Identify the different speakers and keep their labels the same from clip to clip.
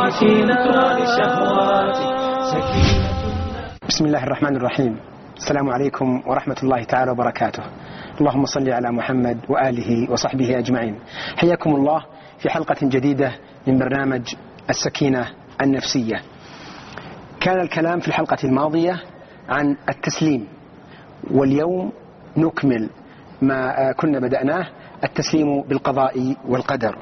Speaker 1: سكينة لشهواتي سكينة.
Speaker 2: بسم الله الرحمن الرحيم. السلام عليكم ورحمة الله تعالى وبركاته. اللهم صل على محمد وآله وصحبه أجمعين. حياكم الله في حلقة جديدة من برنامج السكينة النفسية. كان الكلام في الحلقة الماضية عن التسليم، واليوم نكمل ما كنا بدأناه، التسليم بالقضاء والقدر.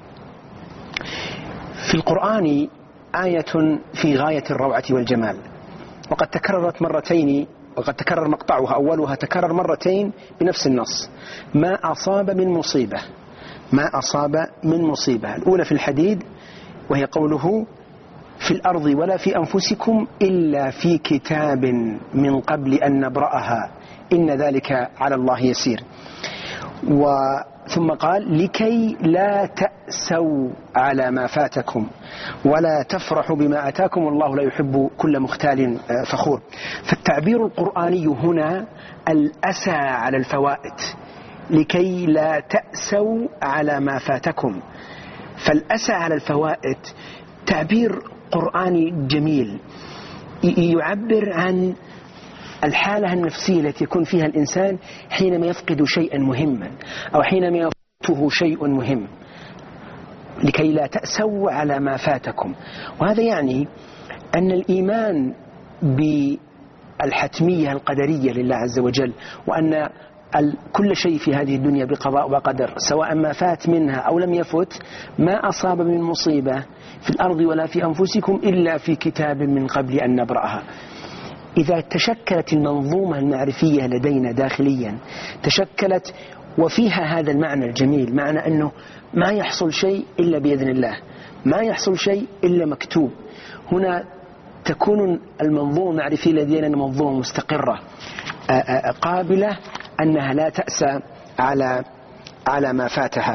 Speaker 2: في القرآن آية في غاية الروعة والجمال، وقد تكررت مرتين، وقد تكرر مقطعها أولها تكرر مرتين بنفس النص: ما أصاب من مصيبة، ما أصاب من مصيبة. الأولى في الحديد، وهي قوله: في الأرض ولا في أنفسكم إلا في كتاب من قبل أن نبرأها إن ذلك على الله يسير. ثم قال: لكي لا تأسوا على ما فاتكم ولا تفرحوا بما أتاكم والله لا يحب كل مختال فخور. فالتعبير القرآني هنا الأسى على الفوائت، لكي لا تأسوا على ما فاتكم. فالأسى على الفوائت تعبير قرآني جميل يعبر عن الحالة النفسية التي يكون فيها الإنسان حينما يفقد شيئا مهما أو حينما يفوته شيء مهم. لكي لا تأسوا على ما فاتكم، وهذا يعني أن الإيمان بالحتمية القدرية لله عز وجل، وأن كل شيء في هذه الدنيا بقضاء وقدر، سواء ما فات منها أو لم يفت. ما أصاب من مصيبة في الأرض ولا في أنفسكم إلا في كتاب من قبل أن نبرأها. إذا تشكلت المنظومة المعرفية لدينا داخليا، تشكلت وفيها هذا المعنى الجميل، معنى أنه ما يحصل شيء إلا بإذن الله، ما يحصل شيء إلا مكتوب. هنا تكون المنظومة المعرفية لدينا منظومة مستقرة قابلة أنها لا تأسى على ما فاتها.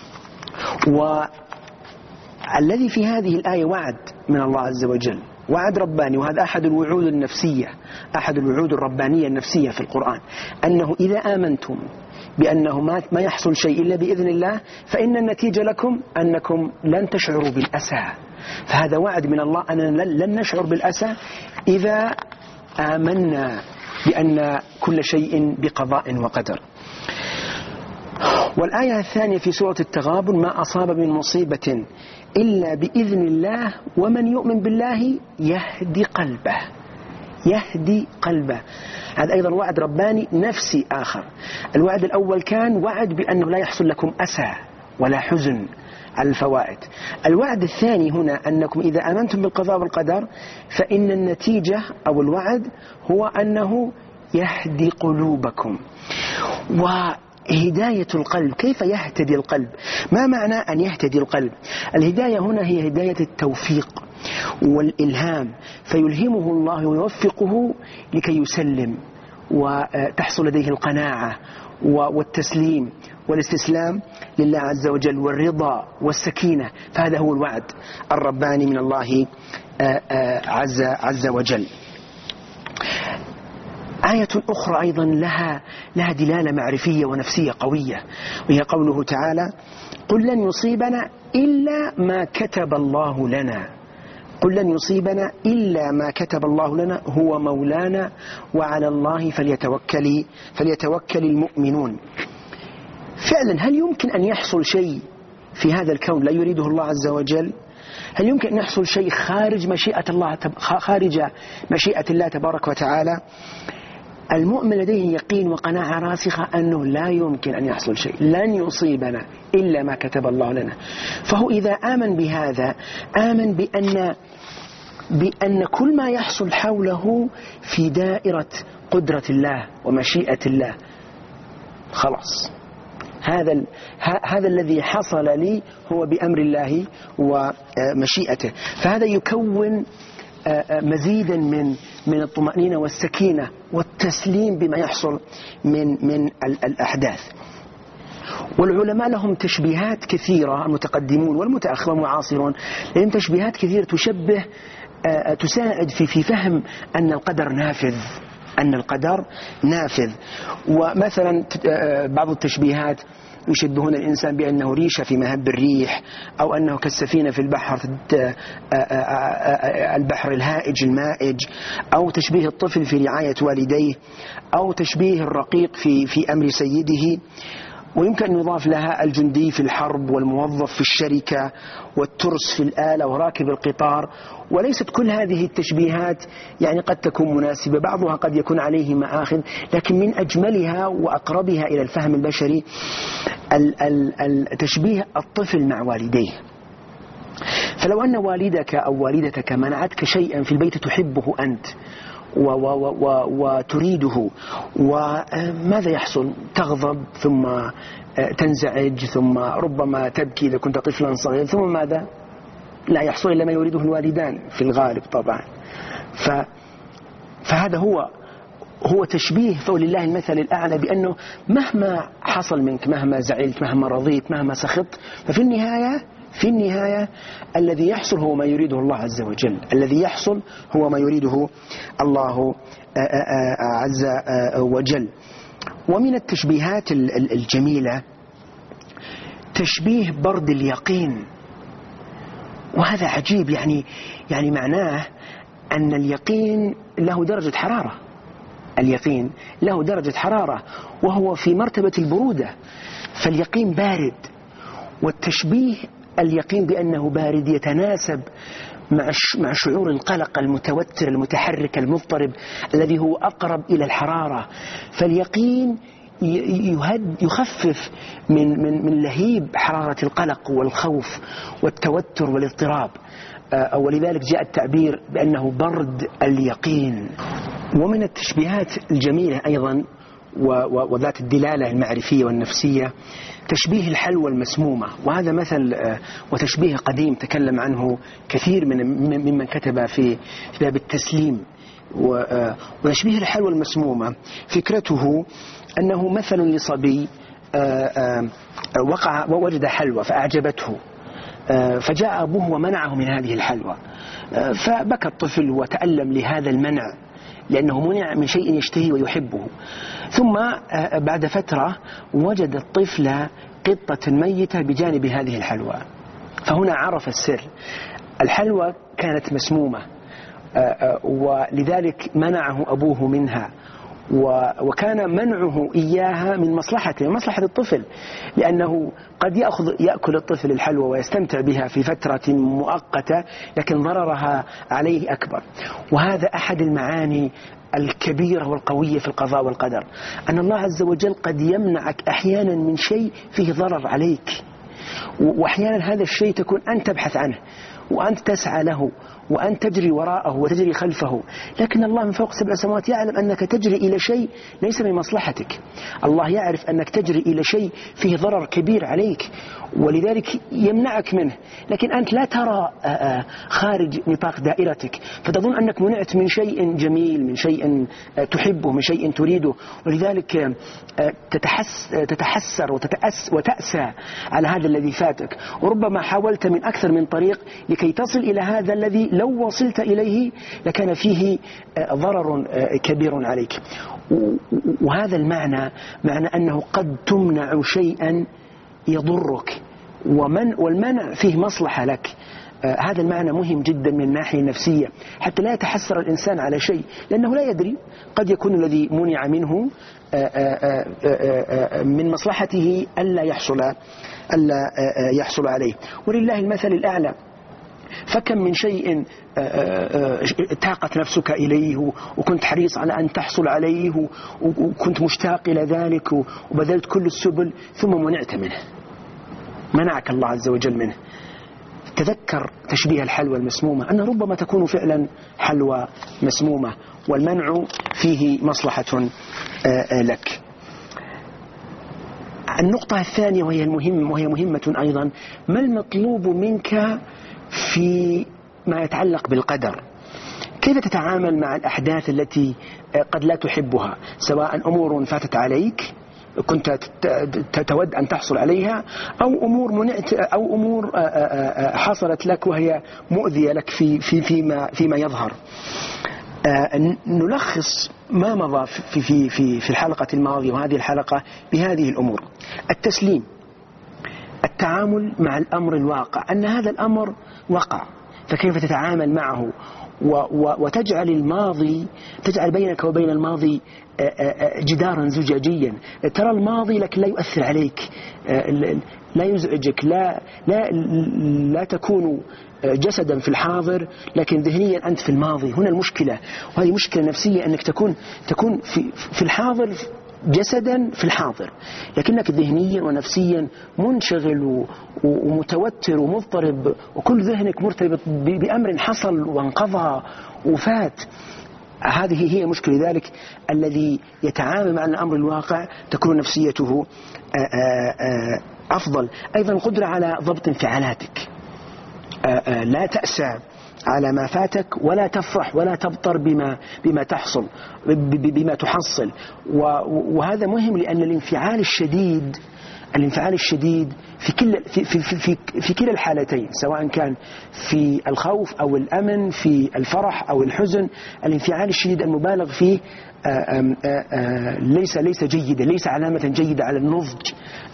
Speaker 2: والذي في هذه الآية وعد من الله عز وجل، وعد رباني، وهذا أحد الوعود النفسية، أحد الوعود الربانية النفسية في القرآن، أنه إذا آمنتم بأنه ما يحصل شيء إلا بإذن الله فإن النتيجة لكم أنكم لن تشعروا بالأسى. فهذا وعد من الله أننا لن نشعر بالأسى إذا آمنا بأن كل شيء بقضاء وقدر. والآية الثانية في سورة التغابن: ما أصاب من مصيبة إلا بإذن الله ومن يؤمن بالله يهدي قلبه، يهدي قلبه. هذا أيضا وعد رباني نفسي آخر. الوعد الأول كان وعد بأنه لا يحصل لكم أسى ولا حزن على الفوائد. الوعد الثاني هنا أنكم إذا آمنتم بالقضاء والقدر فإن النتيجة أو الوعد هو أنه يهدي قلوبكم. وهداية القلب، كيف يهتدي القلب؟ ما معنى أن يهتدي القلب؟ الهداية هنا هي هداية التوفيق والإلهام، فيلهمه الله ويوفقه لكي يسلم وتحصل لديه القناعة والتسليم والاستسلام لله عز وجل والرضا والسكينة. فهذا هو الوعد الرباني من الله عز وجل. آية أخرى أيضا لها دلالة معرفية ونفسية قوية، وهي قوله تعالى: قل لن يصيبنا إلا ما كتب الله لنا، قل لن يصيبنا إلا ما كتب الله لنا هو مولانا وعلى الله فليتوكل المؤمنون. فعلا هل يمكن أن يحصل شيء في هذا الكون لا يريده الله عز وجل؟ هل يمكن أن يحصل شيء خارج مشيئة الله تبارك وتعالى؟ المؤمن لديه يقين وقناعة راسخة أنه لا يمكن أن يحصل شيء، لن يصيبنا إلا ما كتب الله لنا. فهو إذا آمن بهذا آمن بأن كل ما يحصل حوله في دائرة قدرة الله ومشيئة الله. خلاص، هذا الذي حصل لي هو بأمر الله ومشيئته. فهذا يكون مزيدا من الطمأنينة والسكينة والتسليم بما يحصل من الأحداث. والعلماء لهم تشبيهات كثيرة، المتقدمون والمتأخرون والمعاصرون لهم تشبيهات كثيرة تساعد في فهم أن القدر نافذ. ومثلا بعض التشبيهات يشبهون الإنسان بأنه ريشة في مهب الريح، أو أنه كالسفينة في البحر الهائج المائج، أو تشبيه الطفل في رعاية والديه، أو تشبيه الرقيق في أمر سيده. ويمكن أن يضاف لها الجندي في الحرب، والموظف في الشركة، والترس في الآلة، وراكب القطار. وليست كل هذه التشبيهات يعني قد تكون مناسبة، بعضها قد يكون عليه مآخذ، لكن من أجملها وأقربها إلى الفهم البشري تشبيه الطفل مع والديه. فلو أن والدك أو والدتك منعتك شيئا في البيت تحبه أنت وتريده، وماذا يحصل؟ تغضب، ثم تنزعج، ثم ربما تبكي إذا كنت طفلا صغيرا، ثم ماذا؟ لا يحصل إلا ما يريده الوالدان في الغالب طبعا. فهذا هو تشبيه، فولله المثل الأعلى، بأنه مهما حصل منك، مهما زعلت، مهما رضيت، مهما سخطت، ففي النهاية الذي يحصل هو ما يريده الله عز وجل، الذي يحصل هو ما يريده الله عز وجل. ومن التشبيهات الجميلة تشبيه برد اليقين، وهذا عجيب. يعني معناه أن اليقين له درجة حرارة، اليقين له درجة حرارة وهو في مرتبة البرودة، فاليقين بارد. والتشبيه اليقين بأنه بارد يتناسب مع شعور القلق المتوتر المتحرك المضطرب الذي هو أقرب إلى الحرارة. فاليقين يخفف من لهيب حرارة القلق والخوف والتوتر والاضطراب، ولذلك جاء التعبير بأنه برد اليقين. ومن التشبيهات الجميلة أيضا وذات الدلالة المعرفية والنفسية تشبيه الحلوى المسمومة، وهذا مثل وتشبيه قديم تكلم عنه كثير ممن كتب في باب التسليم. وتشبيه الحلوى المسمومة فكرته أنه مثل لصبي وجد حلوى فأعجبته، فجاء أبوه ومنعه من هذه الحلوى، فبكى الطفل وتألم لهذا المنع لأنه منع من شيء يشتهي ويحبه. ثم بعد فترة وجد الطفل قطة ميتة بجانب هذه الحلوى، فهنا عرف السر. الحلوى كانت مسمومة ولذلك منعه أبوه منها، وكان منعه إياها من مصلحته، مصلحة الطفل، لأنه قد يأكل الطفل الحلوى ويستمتع بها في فترة مؤقتة، لكن ضررها عليه أكبر. وهذا أحد المعاني الكبيرة والقوية في القضاء والقدر، أن الله عز وجل قد يمنعك أحيانا من شيء فيه ضرر عليك، وأحيانا هذا الشيء تكون أنت تبحث عنه وأنت تسعى له وأنت تجري وراءه وتجري خلفه، لكن الله من فوق 7 سماوات يعلم أنك تجري إلى شيء ليس من مصلحتك. الله يعرف أنك تجري إلى شيء فيه ضرر كبير عليك، ولذلك يمنعك منه، لكن أنت لا ترى خارج نطاق دائرتك، فتظن أنك منعت من شيء جميل، من شيء تحبه، من شيء تريده، ولذلك تتحسر وتأسى على هذا الذي فاتك، وربما حاولت من أكثر من طريق لكي تصل إلى هذا الذي لو وصلت إليه لكان فيه ضرر كبير عليك. وهذا المعنى معنى أنه قد تمنع شيئا يضرك، والمنع فيه مصلحة لك. هذا المعنى مهم جدا من الناحية النفسية، حتى لا يتحسر الإنسان على شيء، لأنه لا يدري، قد يكون الذي منع منه من مصلحته ألا يحصل عليه. ولله المثل الأعلى، فكم من شيء تاقت نفسك إليه وكنت حريص على أن تحصل عليه وكنت مشتاق إلى ذلك وبذلت كل السبل، ثم منعت منه، منعك الله عز وجل منه. تذكر تشبيه الحلوى المسمومة، أن ربما تكون فعلا حلوى مسمومة والمنع فيه مصلحة لك. النقطة الثانية وهي مهمة أيضا، ما المطلوب منك في ما يتعلق بالقدر؟ كيف تتعامل مع الأحداث التي قد لا تحبها، سواء أمور فاتت عليك كنت تود أن تحصل عليها، أو أمور منعت، أو أمور حصلت لك وهي مؤذية لك فيما يظهر. نلخص ما مضى في الحلقة الماضية وهذه الحلقة بهذه الأمور: التسليم، التعامل مع الأمر الواقع، أن هذا الأمر وقع، فكيف تتعامل معه وتجعل الماضي، تجعل بينك وبين الماضي جدارا زجاجيا. ترى الماضي لكن لا يؤثر عليك، لا يزعجك، لا تكون جسدا في الحاضر لكن ذهنيا أنت في الماضي. هنا المشكلة، وهذه مشكلة نفسية، أنك تكون في الحاضر جسدا في الحاضر، لكنك ذهنيا ونفسيا منشغل ومتوتر ومضطرب، وكل ذهنك مرتبط بأمر حصل وانقضى وفات. هذه هي مشكلة. لذلك الذي يتعامل مع الأمر الواقع تكون نفسيته أفضل. أيضا القدرة على ضبط انفعالاتك، لا تأسى على ما فاتك ولا تفرح ولا تبطر بما تحصل بما تحصل. وهذا مهم، لأن الانفعال الشديد في كلا الحالتين، سواء كان في الخوف أو الأمن، في الفرح أو الحزن، الانفعال الشديد المبالغ فيه ليس جيدا، ليس علامة جيدة على النضج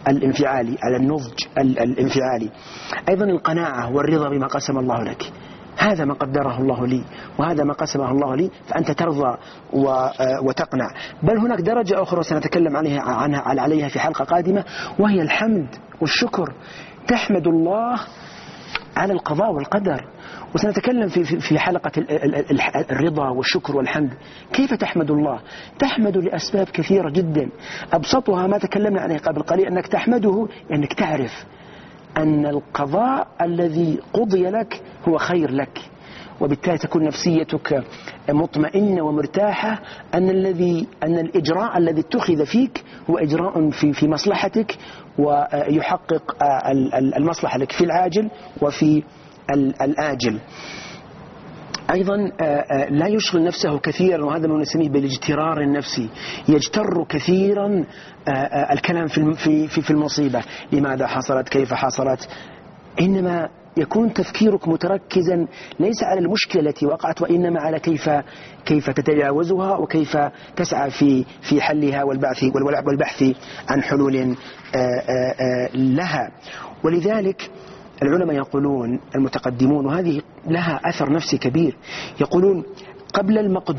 Speaker 2: الانفعالي. أيضا القناعة والرضا بما قسم الله لك، هذا ما قدره الله لي وهذا ما قسمه الله لي، فأنت ترضى وتقنع. بل هناك درجة أخرى سنتكلم عليها في حلقة قادمة، وهي الحمد والشكر. تحمد الله على القضاء والقدر، وسنتكلم في حلقة الرضا والشكر والحمد. كيف تحمد الله؟ تحمد لأسباب كثيرة جدا، أبسطها ما تكلمنا عليه قبل قليل، أنك تحمده أنك تعرف أن القضاء الذي قضي لك هو خير لك، وبالتالي تكون نفسيتك مطمئنة ومرتاحة أن الإجراء الذي اتخذ فيك هو إجراء في مصلحتك، ويحقق المصلحة لك في العاجل وفي الآجل. أيضا لا يشغل نفسه كثيرا، وهذا ما نسميه بالاجترار النفسي. يجتر كثيرا الكلام في المصيبة، لماذا حصلت، كيف حصلت، إنما يكون تفكيرك متركزا ليس على المشكلة التي وقعت، وإنما على كيف تتجاوزها وكيف تسعى في حلها والبحث عن حلول لها. ولذلك العلماء يقولون، المتقدمون، وهذه لها أثر نفسي كبير، يقولون قبل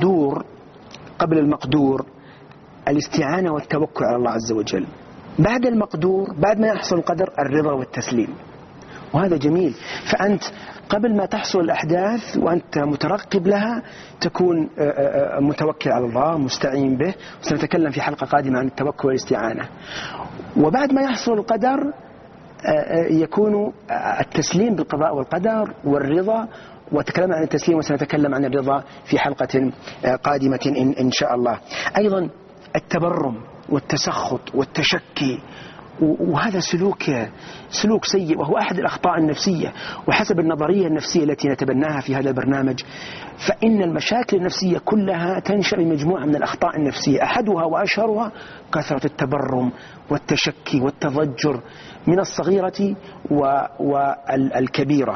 Speaker 2: المقدور الاستعانة والتوكل على الله عز وجل. بعد المقدور، بعد ما يحصل القدر، الرضا والتسليم، وهذا جميل. فأنت قبل ما تحصل الأحداث وأنت مترقب لها تكون متوكل على الله، مستعين به، وسنتكلم في حلقة قادمة عن التوكل والاستعانة. وبعد ما يحصل القدر يكون التسليم بالقضاء والقدر والرضا، وتكلمنا عن التسليم وسنتكلم عن الرضا في حلقة قادمة إن شاء الله. أيضا التبرم والتسخط والتشكي، وهذا سلوك سيء، وهو أحد الأخطاء النفسية. وحسب النظرية النفسية التي نتبناها في هذا البرنامج، فإن المشاكل النفسية كلها تنشأ من مجموعة من الأخطاء النفسية، أحدها وأشهرها كثرة التبرم والتشكي والتضجر من الصغيرة والكبيرة.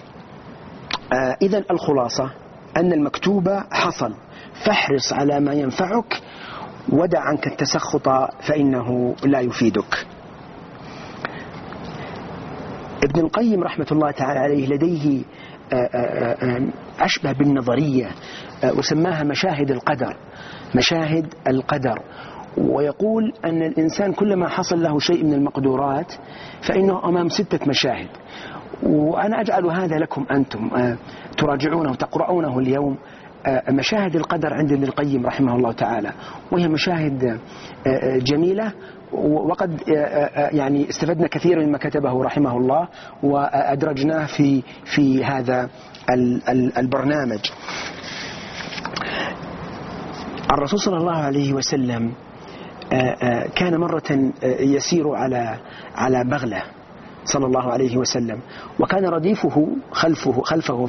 Speaker 2: إذن الخلاصة أن المكتوب حصل، فاحرص على ما ينفعك ودع عنك التسخط فإنه لا يفيدك. ابن القيم رحمة الله تعالى عليه لديه أشبه بالنظرية، وسماها مشاهد القدر. ويقول أن الإنسان كلما حصل له شيء من المقدورات فإنه أمام 6 مشاهد، وأنا أجعل هذا لكم أنتم تراجعونه وتقرؤونه اليوم. مشاهد القدر عند ابن القيم رحمه الله تعالى، وهي مشاهد جميلة، وقد يعني استفدنا كثيرا مما كتبه رحمه الله وأدرجناه في هذا البرنامج. الرسول صلى الله عليه وسلم كان مرة يسير على بغلة صلى الله عليه وسلم، وكان رديفه خلفه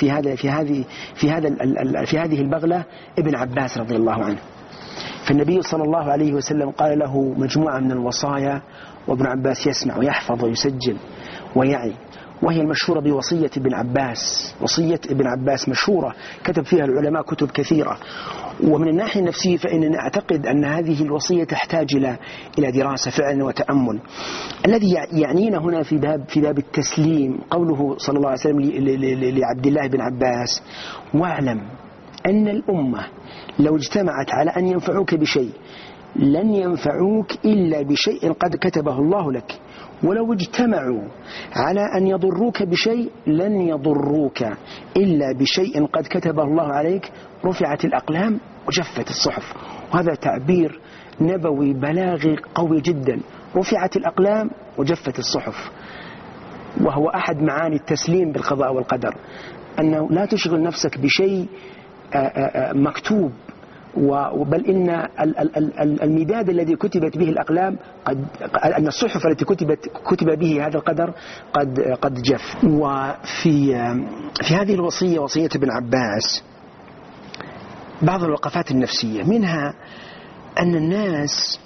Speaker 2: في هذه البغلة ابن عباس رضي الله عنه. فالنبي صلى الله عليه وسلم قال له مجموعة من الوصايا، وابن عباس يسمع ويحفظ ويسجل ويعي. وهي المشهورة بوصية ابن عباس. وصية ابن عباس مشهورة، كتب فيها العلماء كتب كثيرة. ومن الناحية النفسية فإننا أعتقد أن هذه الوصية تحتاج إلى دراسة فعلا وتأمل. الذي يعنينا هنا في باب التسليم قوله صلى الله عليه وسلم لعبد الله بن عباس: واعلم أن الأمة لو اجتمعت على أن ينفعوك بشيء لن ينفعوك إلا بشيء قد كتبه الله لك، ولو اجتمعوا على أن يضروك بشيء لن يضروك إلا بشيء قد كتبه الله عليك، رفعت الأقلام وجفت الصحف. وهذا تعبير نبوي بلاغي قوي جدا، رفعت الأقلام وجفت الصحف، وهو أحد معاني التسليم بالقضاء والقدر، أنه لا تشغل نفسك بشيء مكتوب، بل إن المداد الذي كتبت به الأقلام أن الصحف التي كتب به هذا القدر قد جف. وفي هذه الوصية، وصية ابن عباس، بعض الوقفات النفسية، منها أن الناس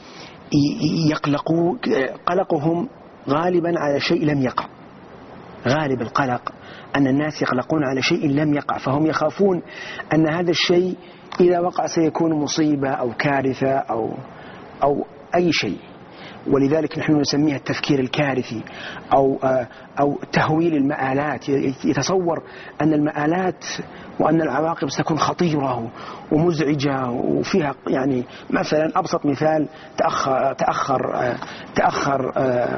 Speaker 2: قلقهم غالبا على شيء لم يقع. غالب القلق أن الناس يقلقون على شيء لم يقع، فهم يخافون أن هذا الشيء إذا وقع سيكون مصيبة أو كارثة أو أي شيء. ولذلك نحن نسميها التفكير الكارثي أو تهويل المآلات. يتصور أن المآلات وأن العواقب ستكون خطيرة ومزعجة وفيها، يعني مثلا أبسط مثال، تأخر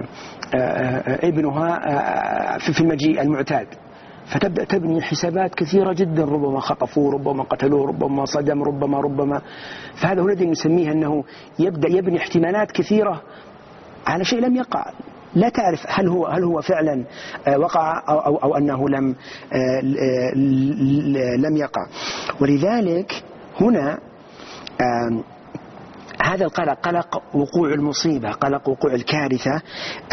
Speaker 2: ابنها في المجيء المعتاد، فتبدأ تبني حسابات كثيرة جدا، ربما خطفوه، ربما قتلوه، ربما صدم، ربما. فهذا هو الذي نسميه أنه يبدأ يبني احتمالات كثيرة على شيء لم يقع. لا تعرف هل هو فعلا وقع أو أنه لم يقع. ولذلك هنا هذا القلق، قلق وقوع المصيبة، قلق وقوع الكارثة.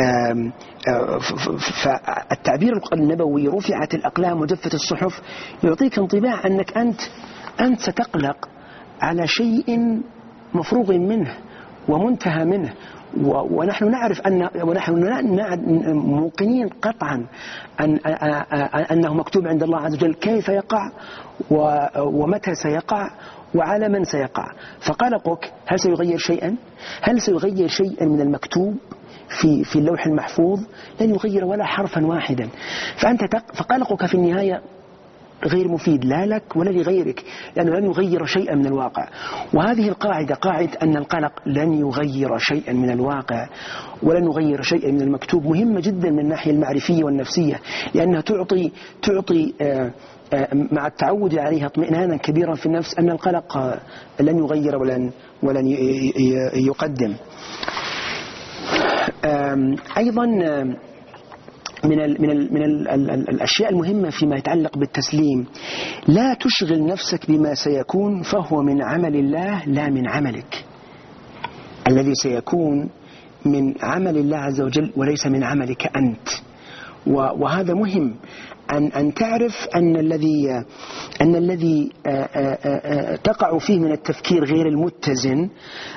Speaker 2: فالتعبير النبوي رفعت الأقلام وجفت الصحف يعطيك انطباع أنك أنت ستقلق على شيء مفروغ منه ومنتهى منه، ونحن نعرف ونحن موقنين قطعا أنه مكتوب عند الله عز وجل كيف يقع ومتى سيقع وعلى من سيقع. فقلقك هل سيغير شيئا؟ هل سيغير شيئا من المكتوب في اللوح المحفوظ؟ لن يغير ولا حرفا واحدا. فقلقك في النهاية غير مفيد لا لك ولا لغيرك، لأنه لن يغير شيئا من الواقع. وهذه القاعدة، قاعدة أن القلق لن يغير شيئا من الواقع ولن يغير شيئا من المكتوب، مهمة جدا من الناحية المعرفية والنفسية، لأنها تعطي مع التعود عليها اطمئنانا كبيرا في النفس أن القلق لن يغير ولن يقدم. أيضا من الأشياء المهمة فيما يتعلق بالتسليم، لا تشغل نفسك بما سيكون، فهو من عمل الله لا من عملك. الذي سيكون من عمل الله عز وجل وليس من عملك أنت. وهذا مهم أن تعرف أن الذي تقع فيه من التفكير غير المتزن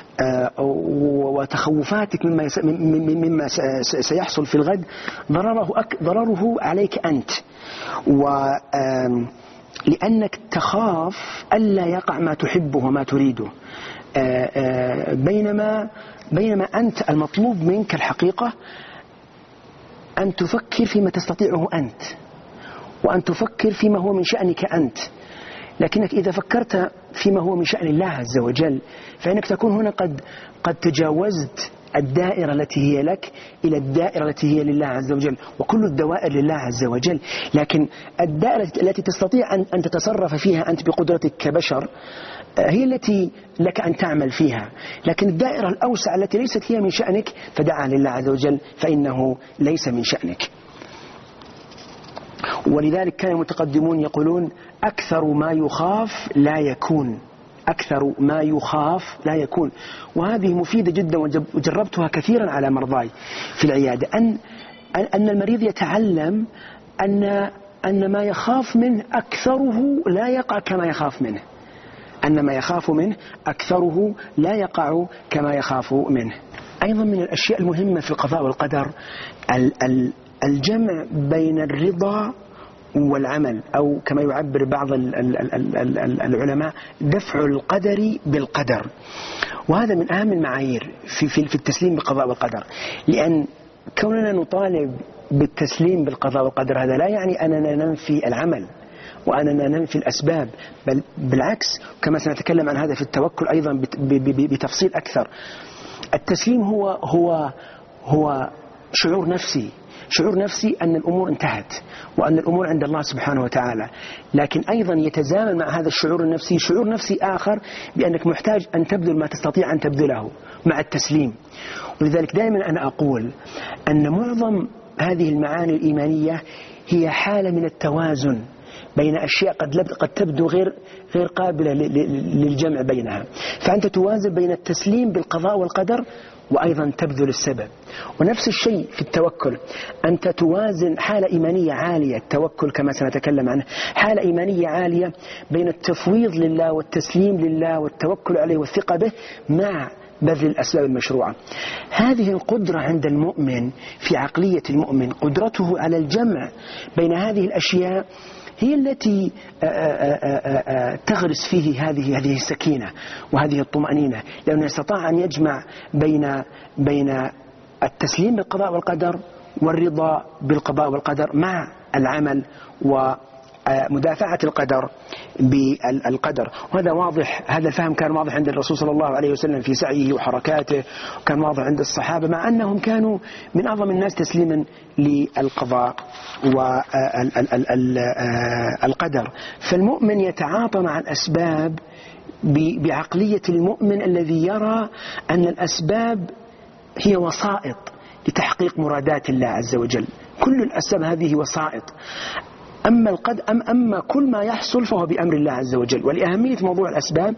Speaker 2: وتخوفاتك مما سيحصل في الغد ضرره عليك أنت، لأنك تخاف ألا يقع ما تحبه وما تريده، بينما أنت المطلوب منك الحقيقة أن تفكر فيما تستطيعه أنت، وأن تفكر فيما هو من شأنك أنت. لكنك إذا فكرت فيما هو من شأن الله عز وجل فإنك تكون هنا قد تجاوزت الدائرة التي هي لك إلى الدائرة التي هي لله عز وجل، وكل الدوائر لله عز وجل. لكن الدائرة التي تستطيع أن تتصرف فيها أنت بقدرتك كبشر هي التي لك أن تعمل فيها، لكن الدائرة الأوسع التي ليست هي من شأنك فدعها لله عز وجل فإنه ليس من شأنك. ولذلك كان المتقدمون يقولون أكثر ما يخاف لا يكون، أكثر ما يخاف لا يكون. وهذه مفيدة جدا وجربتها كثيرا على مرضاي في العيادة، أن المريض يتعلم أن ما يخاف منه أكثره لا يقع كما يخاف منه، أن ما يخاف منه أكثره لا يقع كما يخاف منه. أيضا من الأشياء المهمة في القضاء والقدر الجمع بين الرضا والعمل، أو كما يعبر بعض العلماء دفع القدر بالقدر. وهذا من أهم المعايير في التسليم بالقضاء والقدر، لأن كوننا نطالب بالتسليم بالقضاء والقدر هذا لا يعني أننا ننفي العمل وأننا ننفي الأسباب، بل بالعكس، كما سنتكلم عن هذا في التوكل أيضا بتفصيل أكثر. التسليم هو شعور نفسي أن الأمور انتهت وأن الأمور عند الله سبحانه وتعالى، لكن أيضا يتزامن مع هذا الشعور النفسي شعور نفسي آخر بأنك محتاج أن تبذل ما تستطيع أن تبذله مع التسليم. ولذلك دائما أنا أقول أن معظم هذه المعاني الإيمانية هي حالة من التوازن بين أشياء قد تبدو غير قابلة للجمع بينها، فأنت توازن بين التسليم بالقضاء والقدر وأيضا تبذل السبب. ونفس الشيء في التوكل، أنت توازن حالة إيمانية عالية، التوكل كما سنتكلم عنه حالة إيمانية عالية بين التفويض لله والتسليم لله والتوكل عليه والثقة به مع بذل الأسباب المشروعة. هذه القدرة عند المؤمن في عقلية المؤمن، قدرته على الجمع بين هذه الأشياء هي التي تغرس فيه هذه السكينة وهذه الطمأنينة، لأنه يستطيع أن يجمع بين التسليم بالقضاء والقدر والرضا بالقضاء والقدر مع العمل ومدافعة القدر بالقدر. وهذا واضح، هذا الفهم كان واضح عند الرسول صلى الله عليه وسلم في سعيه وحركاته، وكان واضح عند الصحابة مع أنهم كانوا من أعظم الناس تسليما للقضاء والقدر. فالمؤمن يتعاطى مع الأسباب بعقلية المؤمن الذي يرى أن الأسباب هي وسائط لتحقيق مرادات الله عز وجل. كل الأسباب هذه وسائط، أما كل ما يحصل فهو بأمر الله عز وجل. ولأهمية موضوع الأسباب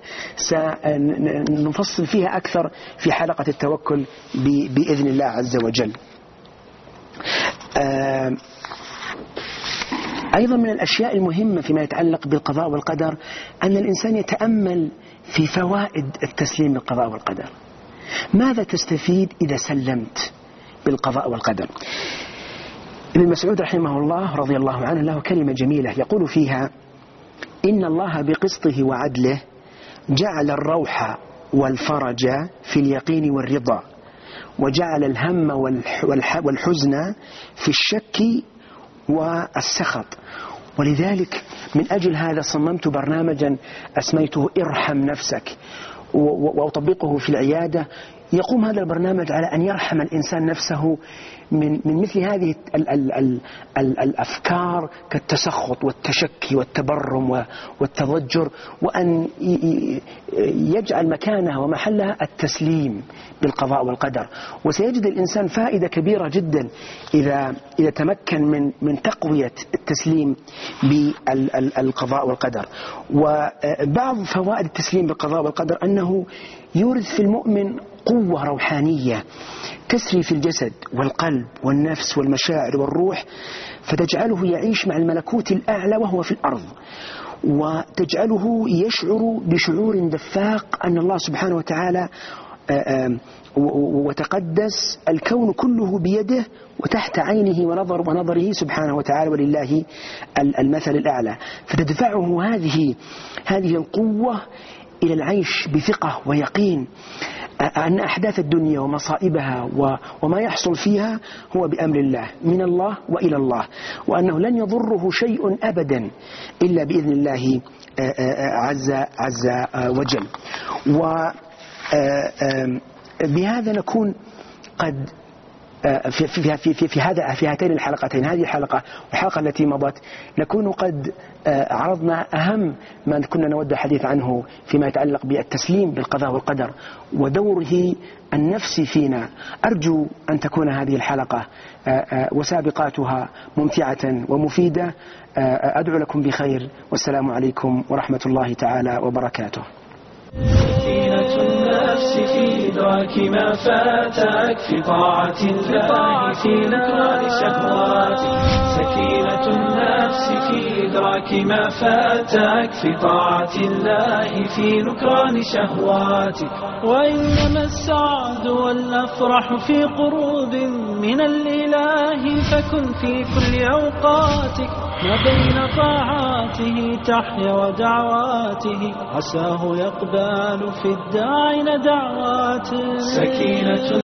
Speaker 2: سنفصل فيها أكثر في حلقة التوكل بإذن الله عز وجل. أيضا من الأشياء المهمة فيما يتعلق بالقضاء والقدر أن الإنسان يتأمل في فوائد التسليم بالقضاء والقدر. ماذا تستفيد إذا سلمت بالقضاء والقدر؟ ابن مسعود رحمه الله رضي الله عنه له كلمة جميلة يقول فيها: إن الله بقسطه وعدله جعل الروح والفرج في اليقين والرضا، وجعل الهم والحزن في الشك والسخط. ولذلك من أجل هذا صممت برنامجا أسميته ارحم نفسك، وأطبقه في العيادة. يقوم هذا البرنامج على أن يرحم الإنسان نفسه من مثل هذه الأفكار كالتسخط والتشكي والتبرم والتضجر، وأن يجعل مكانها ومحلها التسليم بالقضاء والقدر. وسيجد الإنسان فائدة كبيرة جدا إذا تمكن من تقوية التسليم بالقضاء والقدر. وبعض فوائد التسليم بالقضاء والقدر أنه يورث في المؤمن قوة روحانية تسري في الجسد والقلب والنفس والمشاعر والروح، فتجعله يعيش مع الملكوت الأعلى وهو في الأرض، وتجعله يشعر بشعور دفاق أن الله سبحانه وتعالى وتقدس الكون كله بيده وتحت عينه ونظره سبحانه وتعالى، ولله المثل الأعلى. فتدفعه هذه القوة إلى العيش بثقة ويقين أن أحداث الدنيا ومصائبها وما يحصل فيها هو بأمر الله، من الله وإلى الله، وأنه لن يضره شيء أبدا إلا بإذن الله عز وجل. وبهذا نكون قد في هاتين الحلقتين، هذه الحلقة والحلقة التي مضت، نكون قد عرضنا أهم ما كنا نود الحديث عنه فيما يتعلق بالتسليم بالقضاء والقدر ودوره النفسي فينا. أرجو أن تكون هذه الحلقة وسابقاتها ممتعة ومفيدة. أدعو لكم بخير، والسلام عليكم ورحمة الله تعالى وبركاته.
Speaker 1: سكينة النفس في إدراك ما فاتك في طاعة الله في نكران شهواتك. سكينة النفس في إدراك ما فاتك في طاعة الله في نكران شهواتك. وإنما السعد والأفرح في قرب من الإله فكن في كل أوقاتك ما بين طاعاته تحيا ودعواته، عساه يقبل في الداعين دعواته. سكينة